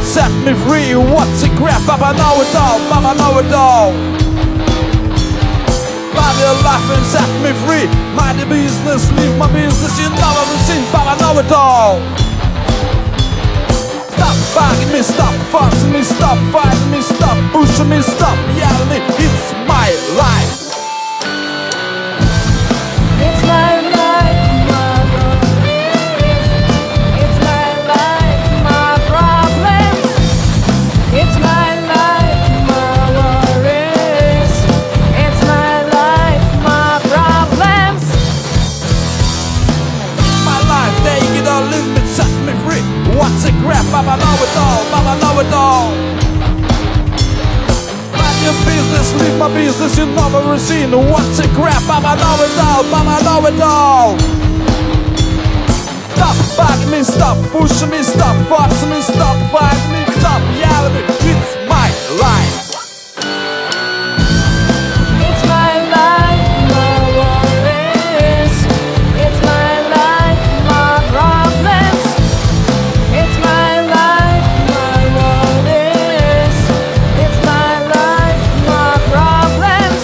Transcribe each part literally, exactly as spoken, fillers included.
limit, set me free. What's a crap? Papa know it all, Papa know it all. Find your life and set me free. Mind your business, leave my business. You know everything, Papa know it all. Stop bugging me, stop forcing me, stop fighting me, stop pushing me, stop yelling me. It's my life. It's my life, my worries. It's my life, my problems. It's my life, my worries. It's my life, my problems. My life, take it all, limit, set me free. What's a crap? Papa know it all, Papa know it all. Mind your business, leave my business, you know everything. What's a crap? Papa know it all, Papa know it all. Stop bugging me, stop pushing me, stop forcing me, stop fighting me, stop yelling me. It's my life. It's my life, my worries. It's my life, my problems. It's my life, my worries. It's my life, my problems.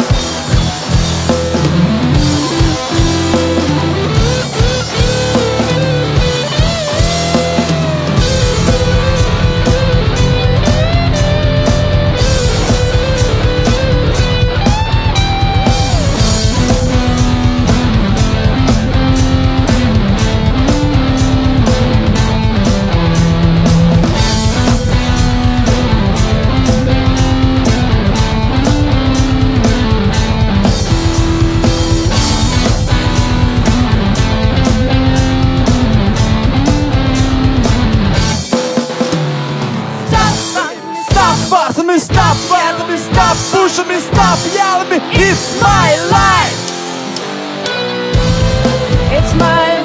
Stop forcing me, stop fighting me, stop pushing me, stop yelling me. It's my life. It's my